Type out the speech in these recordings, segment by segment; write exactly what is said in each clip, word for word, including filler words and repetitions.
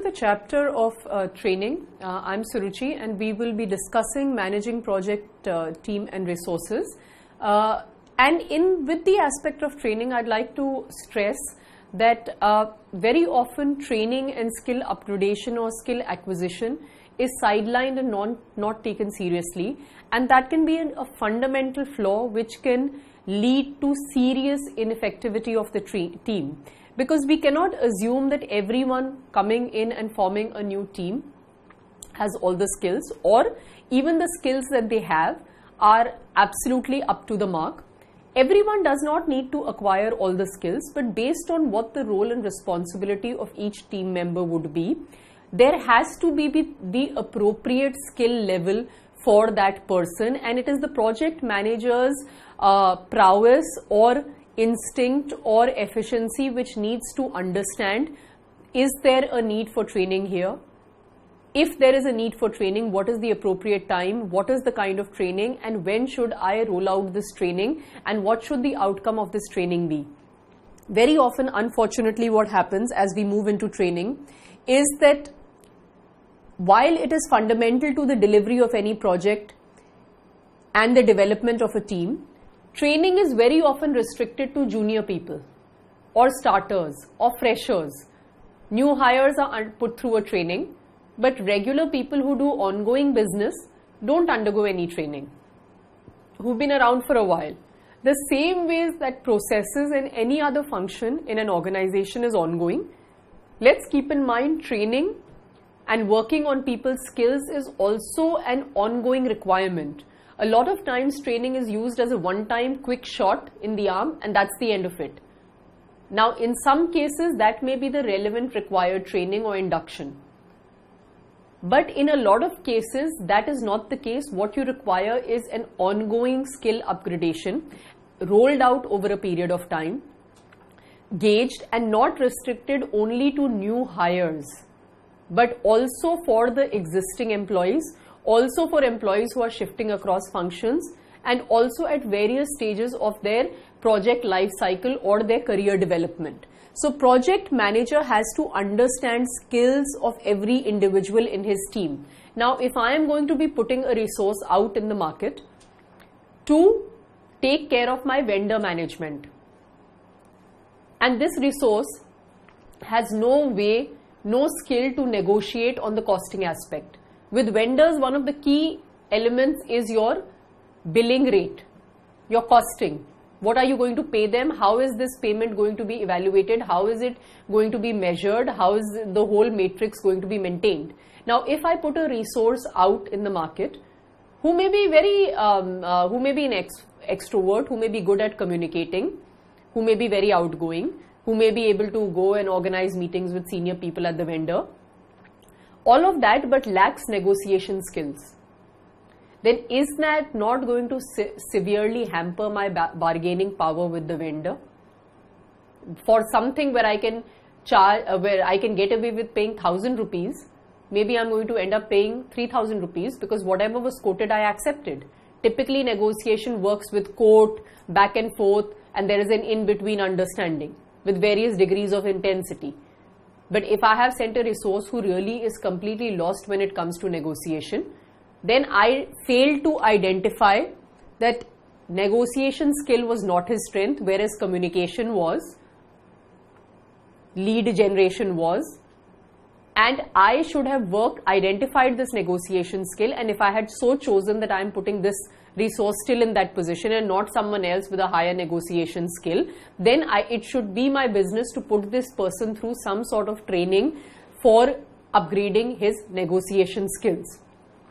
the chapter of uh, training. Uh, I'm Suruchi, and we will be discussing managing project uh, team and resources. Uh, and in with the aspect of training, I'd like to stress that uh, very often training and skill upgradation or skill acquisition is sidelined and non, not taken seriously, and that can be an, a fundamental flaw which can lead to serious ineffectivity of the team. Because we cannot assume that everyone coming in and forming a new team has all the skills, or even the skills that they have are absolutely up to the mark. Everyone does not need to acquire all the skills, but based on what the role and responsibility of each team member would be, there has to be the appropriate skill level for that person, and it is the project manager's uh, prowess or instinct or efficiency which needs to understand, is there a need for training here? If there is a need for training, what is the appropriate time? What is the kind of training, and when should I roll out this training, and what should the outcome of this training be? Very often, unfortunately, what happens as we move into training is that while it is fundamental to the delivery of any project and the development of a team, training is very often restricted to junior people or starters or freshers. New hires are put through a training, but regular people who do ongoing business don't undergo any training, who've been around for a while. The same ways that processes in any other function in an organization is ongoing, let's keep in mind training and working on people's skills is also an ongoing requirement. A lot of times training is used as a one-time quick shot in the arm, and that's the end of it. Now, in some cases, that may be the relevant required training or induction. But in a lot of cases, that is not the case. What you require is an ongoing skill upgradation rolled out over a period of time, gauged and not restricted only to new hires, but also for the existing employees, also for employees who are shifting across functions, and also at various stages of their project life cycle or their career development. So project manager has to understand skills of every individual in his team. Now, if I am going to be putting a resource out in the market to take care of my vendor management, and this resource has no way no skill to negotiate on the costing aspect. With vendors, one of the key elements is your billing rate, your costing. What are you going to pay them? How is this payment going to be evaluated? How is it going to be measured? How is the whole matrix going to be maintained? Now, if I put a resource out in the market who may be very, um, uh, who may be an ex extrovert, who may be good at communicating, who may be very outgoing, who may be able to go and organize meetings with senior people at the vendor, all of that, but lacks negotiation skills, then is that not going to se severely hamper my bargaining power with the vendor? For something where I can charge, uh, where I can get away with paying thousand rupees, maybe I'm going to end up paying three thousand rupees because whatever was quoted I accepted. Typically, negotiation works with quote, back and forth, and there is an in-between understanding with various degrees of intensity. But if I have sent a resource who really is completely lost when it comes to negotiation, then I failed to identify that negotiation skill was not his strength, whereas communication was, lead generation was, and I should have worked, identified this negotiation skill, and if I had so chosen that I am putting this resource still in that position and not someone else with a higher negotiation skill, then I, it should be my business to put this person through some sort of training for upgrading his negotiation skills.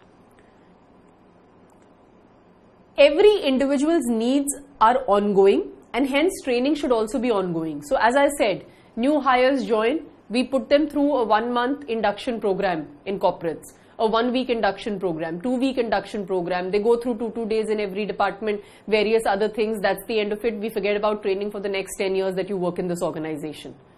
Every individual's needs are ongoing, and hence training should also be ongoing. So as I said, new hires join, we put them through a one month induction program in corporates, a one week induction program, two week induction program. They go through two, two days in every department, various other things. That's the end of it. We forget about training for the next ten years that you work in this organization.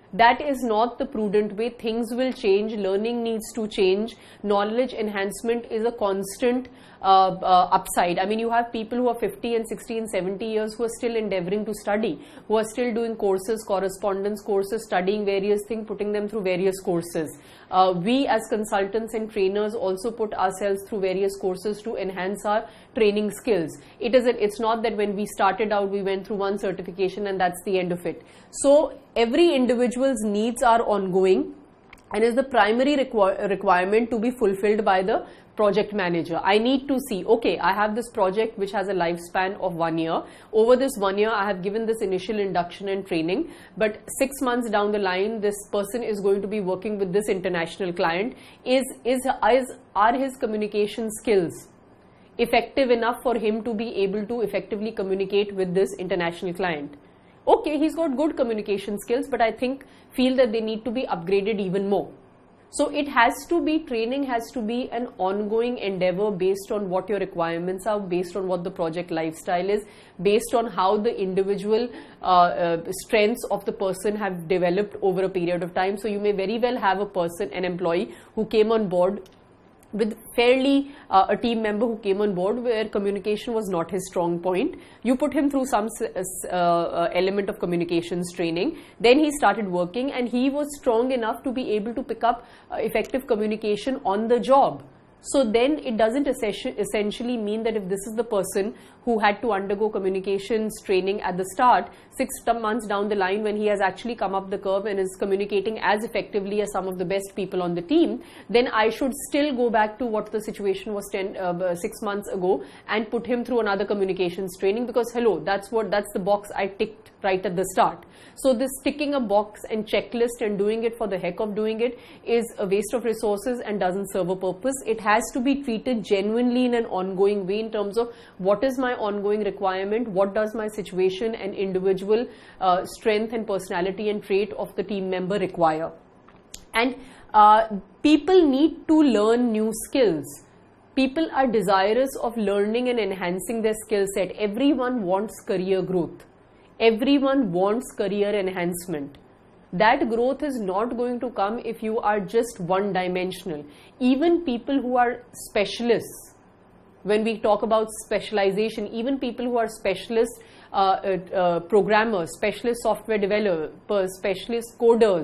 That is not the prudent way. Things will change, learning needs to change, knowledge enhancement is a constant uh, uh, upside. I mean, you have people who are fifty and sixty and seventy years who are still endeavoring to study, who are still doing courses, correspondence courses, studying various things, putting them through various courses. Uh, we as consultants and trainers also put ourselves through various courses to enhance our training skills. It is a, it's not that when we started out we went through one certification and that's the end of it. So every individual's needs are ongoing and is the primary requ- requirement to be fulfilled by the project manager. I need to see, okay, I have this project which has a lifespan of one year. Over this one year, I have given this initial induction and training, but six months down the line, this person is going to be working with this international client. Is, is, is, are his communication skills effective enough for him to be able to effectively communicate with this international client? Okay, he's got good communication skills, but I think, feel that they need to be upgraded even more. So it has to be, training has to be an ongoing endeavor based on what your requirements are, based on what the project lifestyle is, based on how the individual uh, uh, strengths of the person have developed over a period of time. So you may very well have a person, an employee who came on board with fairly uh, a team member who came on board where communication was not his strong point. You put him through some uh, uh, element of communications training. Then he started working and he was strong enough to be able to pick up uh, effective communication on the job. So then it doesn't essentially mean that if this is the person who had to undergo communications training at the start, six months down the line when he has actually come up the curve and is communicating as effectively as some of the best people on the team, then I should still go back to what the situation was ten, uh, six months ago and put him through another communications training, because hello, that's what, that's the box I ticked right at the start. So this ticking a box and checklist and doing it for the heck of doing it is a waste of resources and doesn't serve a purpose. It has to be treated genuinely in an ongoing way in terms of what is my ongoing requirement, what does my situation and individual uh, strength and personality and trait of the team member require. And uh, people need to learn new skills. People are desirous of learning and enhancing their skill set. Everyone wants career growth. Everyone wants career enhancement. That growth is not going to come if you are just one dimensional. Even people who are specialists, when we talk about specialization, even people who are specialist uh, uh, uh, programmers, specialist software developers, specialist coders,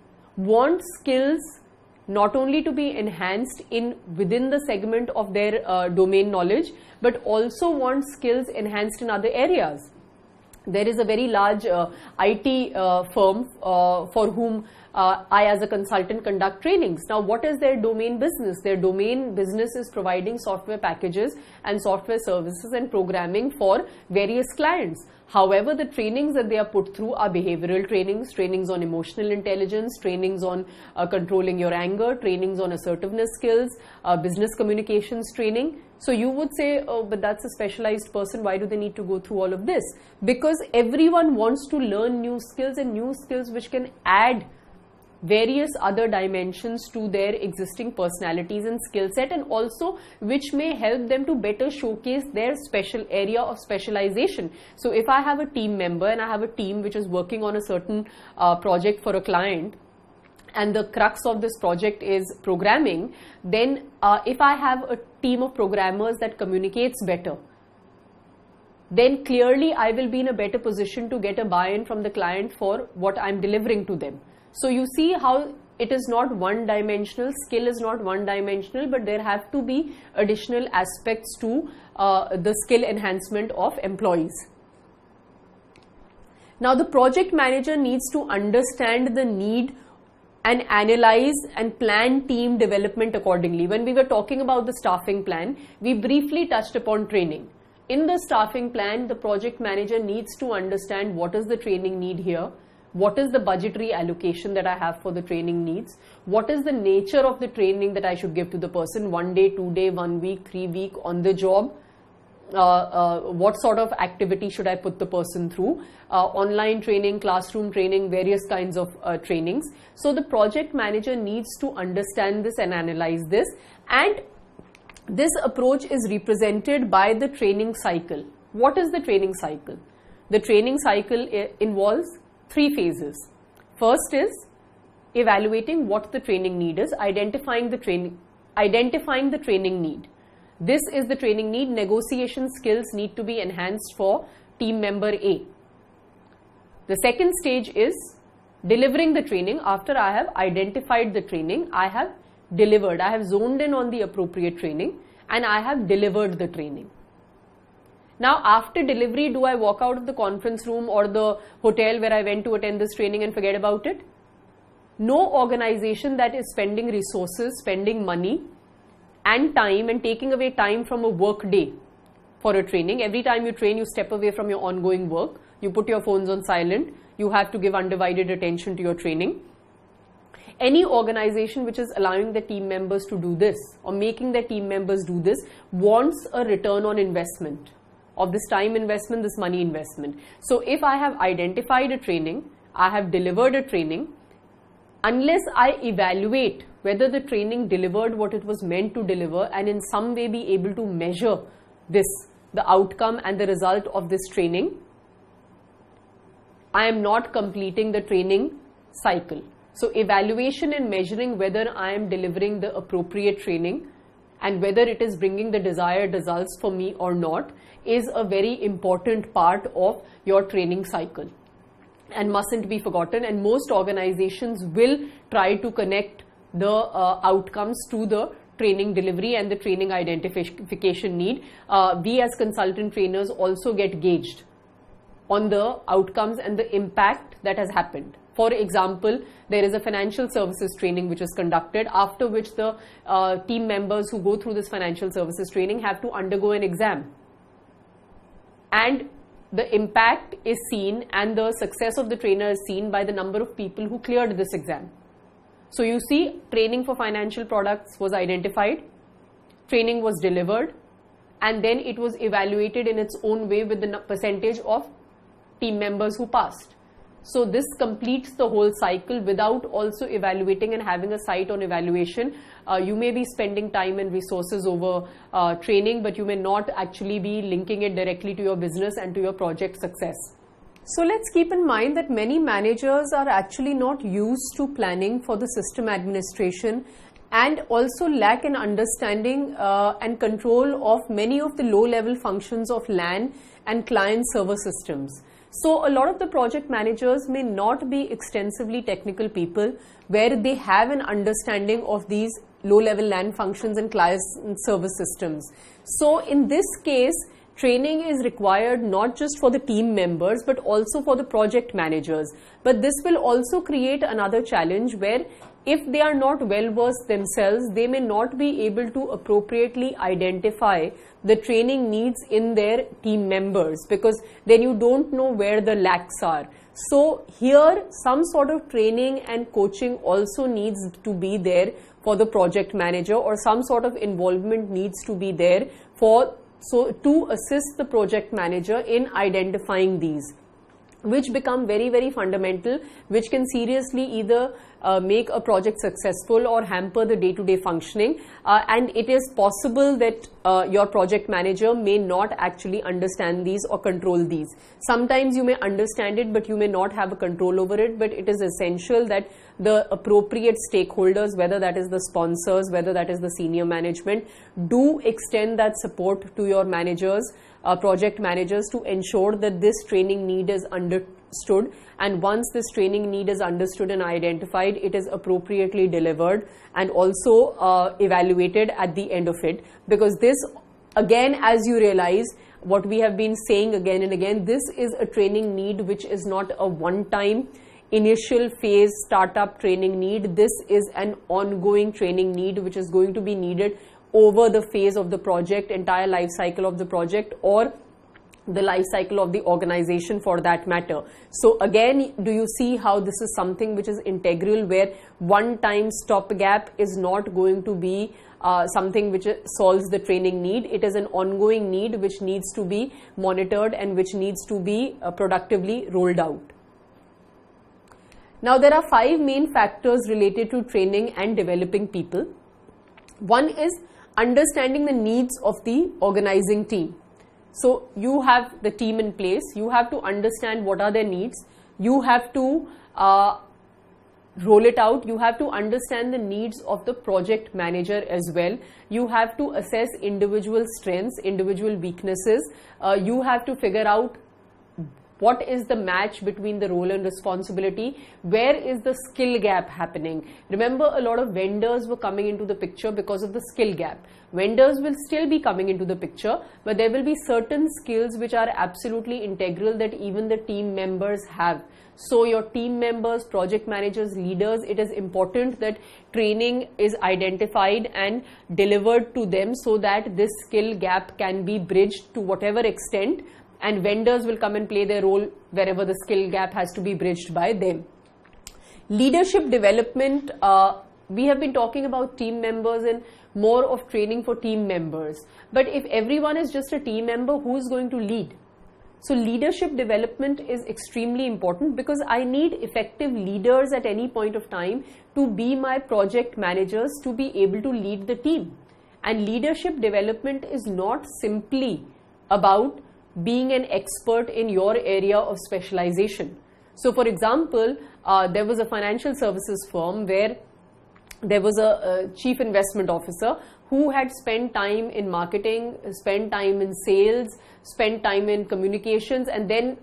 want skills not only to be enhanced in within the segment of their uh, domain knowledge, but also want skills enhanced in other areas. There is a very large uh, I T uh, firm uh, for whom uh, I as a consultant conduct trainings. Now, what is their domain business? Their domain business is providing software packages and software services and programming for various clients. However, the trainings that they are put through are behavioral trainings, trainings on emotional intelligence, trainings on uh, controlling your anger, trainings on assertiveness skills, uh, business communications training. So you would say, oh, but that's a specialized person. Why do they need to go through all of this? Because everyone wants to learn new skills and new skills which can add various other dimensions to their existing personalities and skill set, and also which may help them to better showcase their special area of specialization. So if I have a team member and I have a team which is working on a certain uh, project for a client, and the crux of this project is programming, then uh, if I have a team of programmers that communicates better, then clearly I will be in a better position to get a buy-in from the client for what I'm delivering to them. So you see how it is not one-dimensional, skill is not one-dimensional, but there have to be additional aspects to uh, the skill enhancement of employees. Now the project manager needs to understand the need and analyze and plan team development accordingly. When we were talking about the staffing plan, we briefly touched upon training. In the staffing plan, the project manager needs to understand what is the training need here, what is the budgetary allocation that I have for the training needs, what is the nature of the training that I should give to the person, one day, two day, one week, three week, on the job, uh, uh, what sort of activity should I put the person through, uh, online training, classroom training, various kinds of uh, trainings. So the project manager needs to understand this and analyze this, and this approach is represented by the training cycle. What is the training cycle? The training cycle involves three phases. First is evaluating what the training need is, identifying the training, identifying the training need. This is the training need. Negotiation skills need to be enhanced for team member A. The second stage is delivering the training. After I have identified the training, I have delivered. I have zoned in on the appropriate training and I have delivered the training. Now, after delivery, do I walk out of the conference room or the hotel where I went to attend this training and forget about it? No organization that is spending resources, spending money and time and taking away time from a work day for a training. Every time you train, you step away from your ongoing work. You put your phones on silent. You have to give undivided attention to your training. Any organization which is allowing the team members to do this or making their team members do this wants a return on investment of this time investment, this money investment. So if I have identified a training, I have delivered a training, unless I evaluate whether the training delivered what it was meant to deliver and in some way be able to measure this, the outcome and the result of this training, I am not completing the training cycle. So evaluation and measuring whether I am delivering the appropriate training and whether it is bringing the desired results for me or not is a very important part of your training cycle and mustn't be forgotten. And most organizations will try to connect the uh, outcomes to the training delivery and the training identification need. Uh, we as consultant trainers also get gauged on the outcomes and the impact that has happened. For example, there is a financial services training which is conducted, after which the uh, team members who go through this financial services training have to undergo an exam. And the impact is seen and the success of the trainer is seen by the number of people who cleared this exam. So you see, training for financial products was identified, training was delivered, and then it was evaluated in its own way with the percentage of team members who passed. So this completes the whole cycle without also evaluating and having a sight on evaluation. Uh, you may be spending time and resources over uh, training, but you may not actually be linking it directly to your business and to your project success. So let's keep in mind that many managers are actually not used to planning for the system administration and also lack an understanding uh, and control of many of the low-level functions of L A N and client server systems. So a lot of the project managers may not be extensively technical people where they have an understanding of these low-level L A N functions and client server systems. So in this case, training is required not just for the team members but also for the project managers. But this will also create another challenge where if they are not well versed themselves, they may not be able to appropriately identify the training needs in their team members, because then you don't know where the lacks are. So here some sort of training and coaching also needs to be there for the project manager, or some sort of involvement needs to be there for so to assist the project manager in identifying these, which become very, very fundamental, which can seriously either uh, make a project successful or hamper the day-to-day functioning. Uh, and it is possible that uh, your project manager may not actually understand these or control these. Sometimes you may understand it, but you may not have a control over it. But it is essential that the appropriate stakeholders, whether that is the sponsors, whether that is the senior management, do extend that support to your managers, Uh, project managers, to ensure that this training need is understood, and once this training need is understood and identified, it is appropriately delivered and also uh, evaluated at the end of it. Because this, again, as you realize, what we have been saying again and again, this is a training need which is not a one-time initial phase startup training need. This is an ongoing training need which is going to be needed over the phase of the project, entire life cycle of the project, or the life cycle of the organization for that matter. So again, do you see how this is something which is integral, where one time stopgap is not going to be uh, something which solves the training need. It is an ongoing need which needs to be monitored and which needs to be uh, productively rolled out. Now, there are five main factors related to training and developing people. One is understanding the needs of the organizing team. So you have the team in place, you have to understand what are their needs, you have to uh, roll it out, you have to understand the needs of the project manager as well. You have to assess individual strengths, individual weaknesses. Uh, you have to figure out what is the match between the role and responsibility, where is the skill gap happening. Remember, a lot of vendors were coming into the picture because of the skill gap. Vendors will still be coming into the picture, but there will be certain skills which are absolutely integral that even the team members have. So your team members, project managers, leaders, it is important that training is identified and delivered to them so that this skill gap can be bridged to whatever extent, and vendors will come and play their role wherever the skill gap has to be bridged by them. Leadership development, uh, we have been talking about team members and more of training for team members. But if everyone is just a team member, who is going to lead? So leadership development is extremely important, because I need effective leaders at any point of time to be my project managers, to be able to lead the team. And leadership development is not simply about being an expert in your area of specialization. So for example, uh, there was a financial services firm where there was a, a chief investment officer who had spent time in marketing, spent time in sales, spent time in communications, and then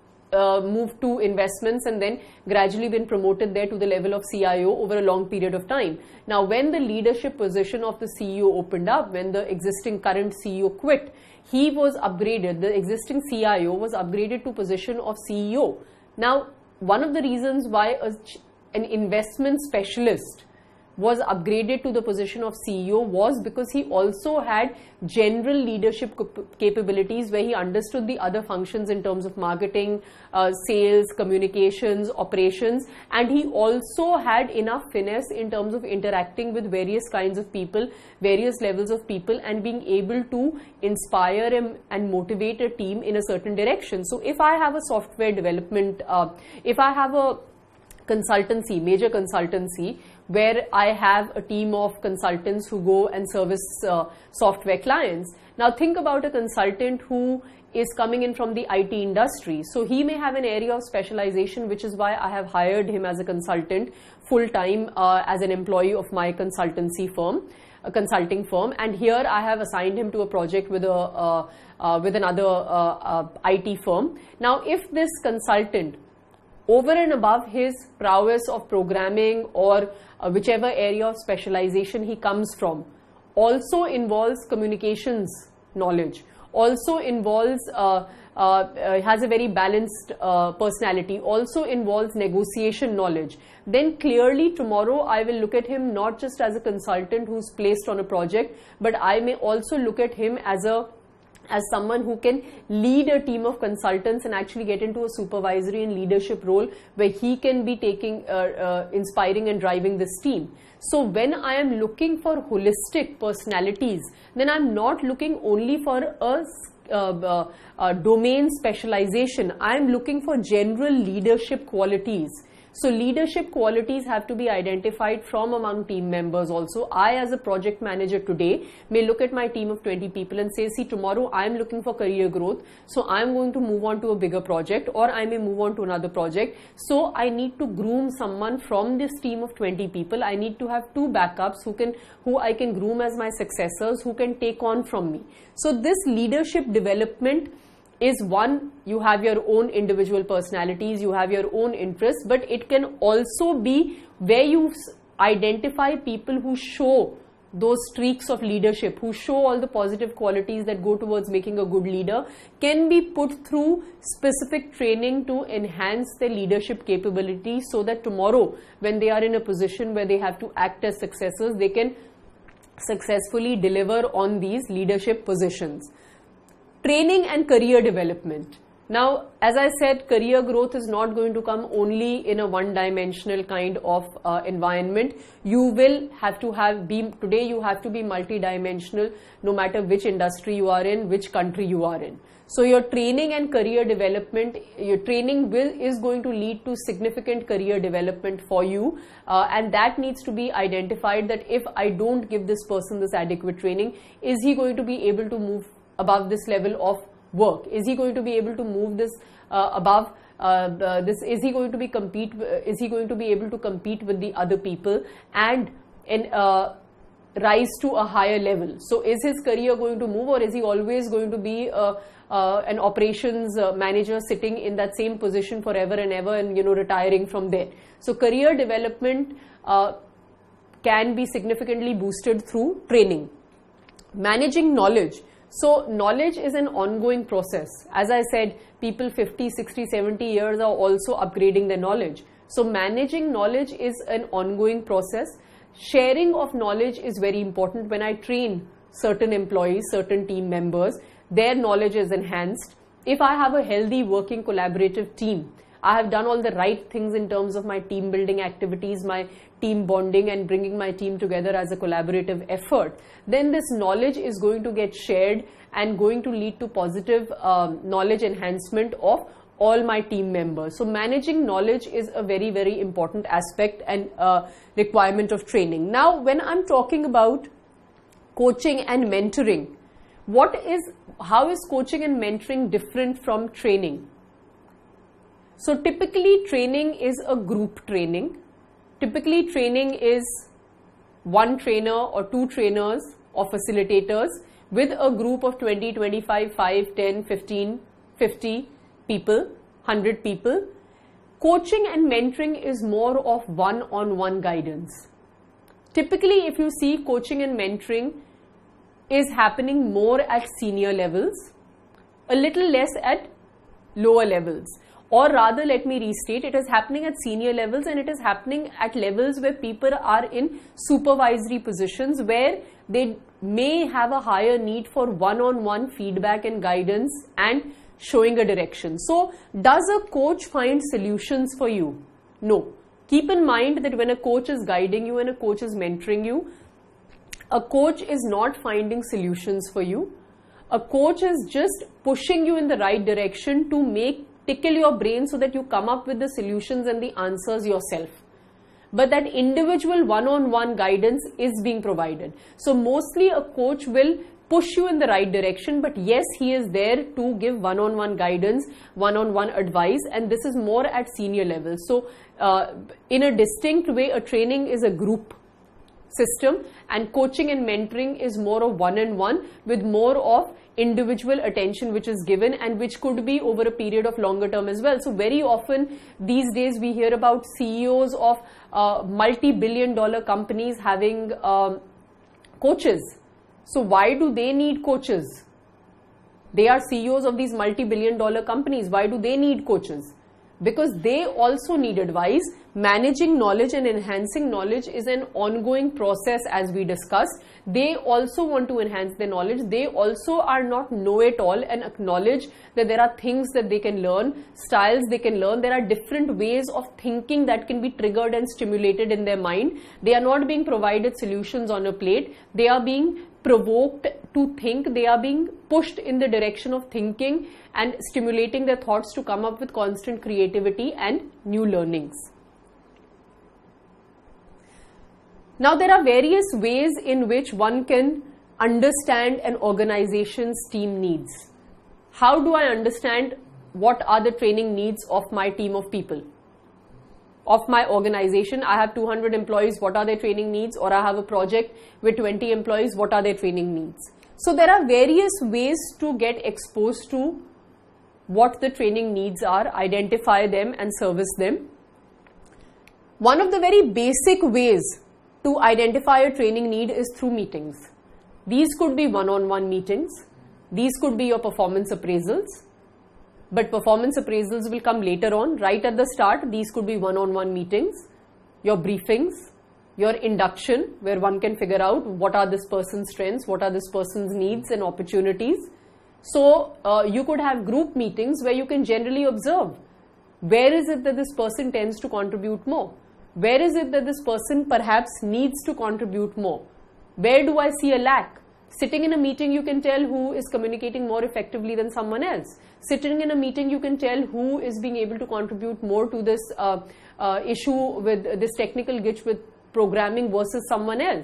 uh, moved to investments, and then gradually been promoted there to the level of C I O over a long period of time. Now, when the leadership position of the C E O opened up, when the existing current C E O quit, he was upgraded, the existing C I O was upgraded to position of C E O. Now, one of the reasons why a, an investment specialist was upgraded to the position of C E O was because he also had general leadership capabilities, where he understood the other functions in terms of marketing, uh, sales, communications, operations, and he also had enough finesse in terms of interacting with various kinds of people, various levels of people, and being able to inspire him and motivate a team in a certain direction. So if I have a software development, uh, if I have a consultancy, major consultancy, where I have a team of consultants who go and service uh, software clients. Now think about a consultant who is coming in from the I T industry. So he may have an area of specialization, which is why I have hired him as a consultant full-time uh, as an employee of my consultancy firm, a consulting firm. And here I have assigned him to a project with a uh, uh, with another uh, uh, I T firm. Now if this consultant, over and above his prowess of programming or uh, whichever area of specialization he comes from, also involves communications knowledge, also involves, uh, uh, uh, has a very balanced uh, personality, also involves negotiation knowledge, then clearly tomorrow I will look at him not just as a consultant who's placed on a project, but I may also look at him as a as someone who can lead a team of consultants and actually get into a supervisory and leadership role where he can be taking, uh, uh, inspiring and driving this team. So when I am looking for holistic personalities, then I'm not looking only for a uh, uh, uh, domain specialization. I'm looking for general leadership qualities. So leadership qualities have to be identified from among team members also. I, as a project manager today, may look at my team of twenty people and say, see, tomorrow I'm looking for career growth, so I'm going to move on to a bigger project, or I may move on to another project. So I need to groom someone from this team of twenty people. I need to have two backups who can, who I can groom as my successors, who can take on from me. So this leadership development is one, you have your own individual personalities, you have your own interests, but it can also be where you identify people who show those streaks of leadership, who show all the positive qualities that go towards making a good leader, can be put through specific training to enhance their leadership capabilities, so that tomorrow when they are in a position where they have to act as successors, they can successfully deliver on these leadership positions. Training and career development. Now, as I said, career growth is not going to come only in a one-dimensional kind of uh, environment. You will have to have be today. You have to be multi-dimensional, no matter which industry you are in, which country you are in. So, your training and career development, your training will is going to lead to significant career development for you, uh, and that needs to be identified. That if I don't give this person this adequate training, is he going to be able to move above this level of work? Is he going to be able to move this uh, above uh, uh, this is he going to be compete uh, is he going to be able to compete with the other people and in uh, rise to a higher level. So is his career going to move, or is he always going to be uh, uh, an operations uh, manager sitting in that same position forever and ever and, you know, retiring from there? So career development uh, can be significantly boosted through training. Managing knowledge. So knowledge is an ongoing process. As I said, people fifty, sixty, seventy years are also upgrading their knowledge. So managing knowledge is an ongoing process. Sharing of knowledge is very important. When I train certain employees, certain team members, their knowledge is enhanced. If I have a healthy working collaborative team, I have done all the right things in terms of my team building activities, my team bonding and bringing my team together as a collaborative effort, then this knowledge is going to get shared and going to lead to positive um, knowledge enhancement of all my team members. So managing knowledge is a very, very important aspect and uh, requirement of training. Now, when I'm talking about coaching and mentoring, what is, how is coaching and mentoring different from training? So typically training is a group training. Typically training is one trainer or two trainers or facilitators with a group of twenty, twenty-five, five, ten, fifteen, fifty people, one hundred people. Coaching and mentoring is more of one-on-one guidance. Typically, if you see, coaching and mentoring is happening more at senior levels, a little less at lower levels. Or rather, let me restate, it is happening at senior levels and it is happening at levels where people are in supervisory positions where they may have a higher need for one-on-one feedback and guidance and showing a direction. So, does a coach find solutions for you? No. Keep in mind that when a coach is guiding you and a coach is mentoring you, a coach is not finding solutions for you. A coach is just pushing you in the right direction to make tickle your brain so that you come up with the solutions and the answers yourself. But that individual one-on-one guidance is being provided. So mostly a coach will push you in the right direction, but yes, he is there to give one-on-one guidance, one-on-one advice, and this is more at senior levels. So uh, in a distinct way, a training is a group system and coaching and mentoring is more of one-on-one with more of individual attention which is given and which could be over a period of longer term as well. So very often these days we hear about C E Os of uh, multi-billion dollar companies having um, coaches. So why do they need coaches? They are C E Os of these multi-billion dollar companies. Why do they need coaches? Because they also need advice. Managing knowledge and enhancing knowledge is an ongoing process, as we discussed. They also want to enhance their knowledge. They also are not know-it-all and acknowledge that there are things that they can learn, styles they can learn. There are different ways of thinking that can be triggered and stimulated in their mind. They are not being provided solutions on a plate. They are being provoked to think. They are being pushed in the direction of thinking and stimulating their thoughts to come up with constant creativity and new learnings. Now, there are various ways in which one can understand an organization's team needs. How do I understand what are the training needs of my team of people? Of my organization, I have two hundred employees, what are their training needs? Or I have a project with twenty employees, what are their training needs? So there are various ways to get exposed to what the training needs are, identify them and service them. One of the very basic ways to identify a training need is through meetings. These could be one-on-one meetings. These could be your performance appraisals. But performance appraisals will come later on. Right at the start, these could be one-on-one meetings, your briefings, your induction, where one can figure out what are this person's strengths, what are this person's needs and opportunities. So uh, you could have group meetings where you can generally observe where is it that this person tends to contribute more. Where is it that this person perhaps needs to contribute more? Where do I see a lack? Sitting in a meeting, you can tell who is communicating more effectively than someone else. Sitting in a meeting, you can tell who is being able to contribute more to this uh, uh, issue with this technical glitch with programming versus someone else.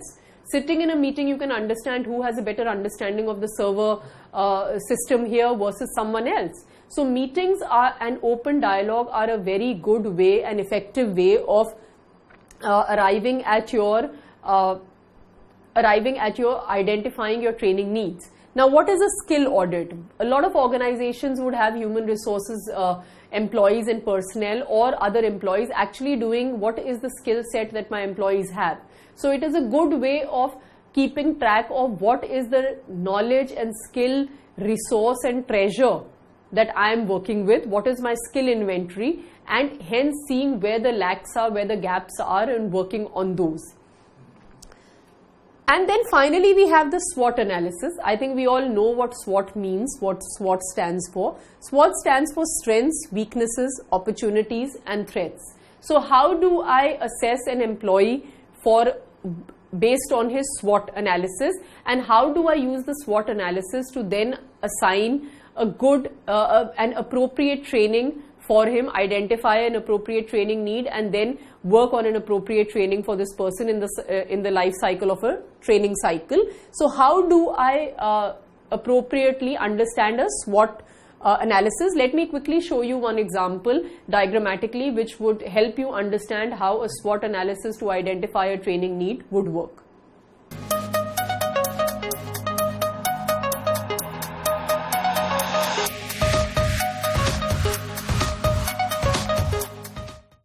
Sitting in a meeting, you can understand who has a better understanding of the server uh, system here versus someone else. So meetings are an open dialogue are a very good way and effective way of uh, arriving at your uh, arriving at your identifying your training needs. Now, what is a skill audit? A lot of organizations would have human resources uh, employees and personnel or other employees actually doing what is the skill set that my employees have. So it is a good way of keeping track of what is the knowledge and skill resource and treasure that I am working with, what is my skill inventory, and hence seeing where the lacks are, where the gaps are, and working on those. And then finally we have the SWOT analysis. I think we all know what SWOT means, what SWOT stands for. SWOT stands for strengths, weaknesses, opportunities and threats. So how do I assess an employee for based on his SWOT analysis, and how do I use the SWOT analysis to then assign a good uh, an appropriate training for him, identify an appropriate training need, and then work on an appropriate training for this person in the uh, in the life cycle of a training cycle. So how do I uh, appropriately understand a SWOT uh, analysis? Let me quickly show you one example diagrammatically which would help you understand how a SWOT analysis to identify a training need would work.